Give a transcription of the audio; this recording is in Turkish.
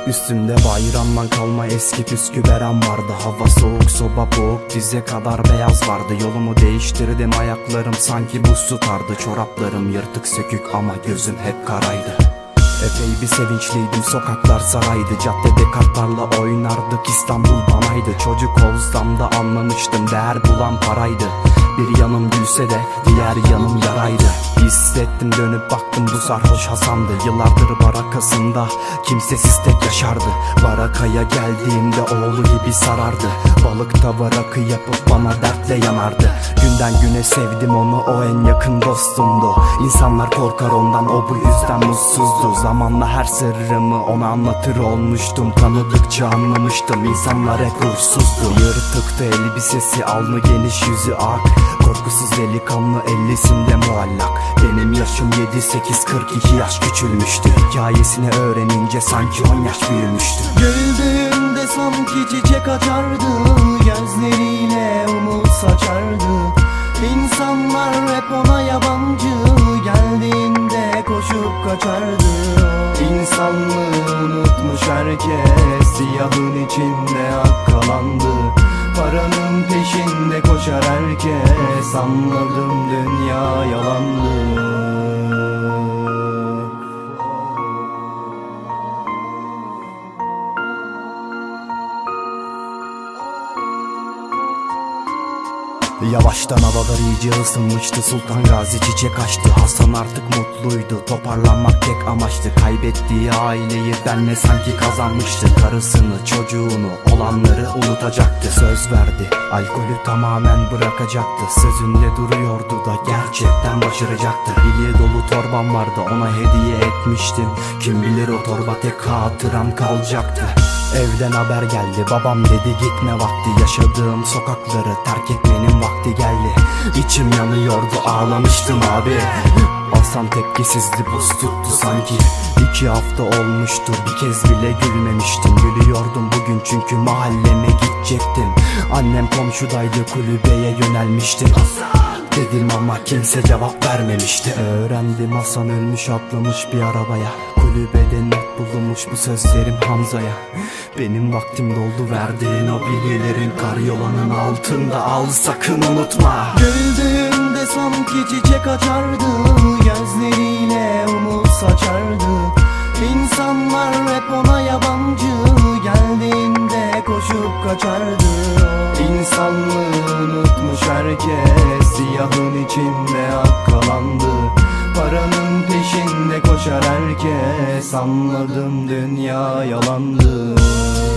Üstümde bayramdan kalma eski püskü berem vardı. Hava soğuk, soba boğuk, dize kadar beyaz vardı. Yolumu değiştirdim, ayaklarım sanki buz tutardı. Çoraplarım yırtık sökük ama gözüm hep karaydı. Epey bir sevinçliydim, sokaklar saraydı. Caddede kartlarla oynardık, İstanbul banaydı. Çocuk olsam da anlamıştım, değer bulan paraydı. Bir yanım gülse de diğer yanım yaraydı. Hissettim, dönüp baktım, bu sarhoş Hasan'dı. Yıllardır barakasında kimsesiz tek yaşardı. Barakaya geldiğimde oğlu gibi sarardı. Balıkta rakı yapıp bana dertle yanardı. Günden güne sevdim onu, o en yakın dostumdu. İnsanlar korkar ondan, o bu yüzden mutsuzdu. Zamanla her sırrımı ona anlatır olmuştum. Tanıdıkça anlamıştım, insanlar hep ruhsuzdu. Yırtıktı elbisesi, alnı geniş, yüzü ak. Korkusuz delikanlı, 50'sinde muallak. Benim yaşım 7-8, 42 yaş küçülmüştü. Hikayesini öğrenince sanki 10 yaş büyümüştü. Güldüğünde sanki çiçek açardı, gözleriyle umut saçardı. İnsanlar hep ona yabancı, geldiğinde koşup kaçardı. İnsanlığı unutmuş herkes, siyahın içinde akkalandı. Paranın peşinde koşar herkes, anladım dünya yalandı. Yavaştan havalar iyice ısınmıştı, Sultan Gazi çiçek açtı. Hasan artık mutluydu, toparlanmak tek amaçtı. Kaybettiği aileyi benle sanki kazanmıştı. Karısını, çocuğunu, olanları unutacaktı. Söz verdi, alkolü tamamen bırakacaktı. Sözünde duruyordu da gerçekten başaracaktı. Dili dolu torbam vardı, ona hediye etmiştim. Kim bilir o torba tek hatıram kalacaktı. Evden haber geldi, babam dedi gitme vakti. Yaşadığım sokakları terk etmenin vakti geldi. İçim yanıyordu, ağlamıştım abi. Hasan tepkisizdi, buz tuttu sanki. 2 hafta olmuştur, bir kez bile gülmemiştim. Gülüyordum bugün çünkü mahalleme gidecektim. Annem komşudaydı, kulübeye yönelmiştim. Dedim ama kimse cevap vermemişti. Öğrendim Hasan ölmüş, atlamış bir arabaya. Kulübede not bulunmuş bu sözlerim Hamza'ya. Benim vaktim doldu, verdiğin o bilgilerin karyolanın altında, al sakın unutma. Güldüğünde sanki çiçek açardı, gözleriyle umut saçardı. İnsanlar hep ona yabancı, geldiğinde koşup kaçardı. İnsanlığı unutmuş herkes, siyahın içinde akkalandı. Paranın peşinde koşar herkes, anladım dünya yalandı.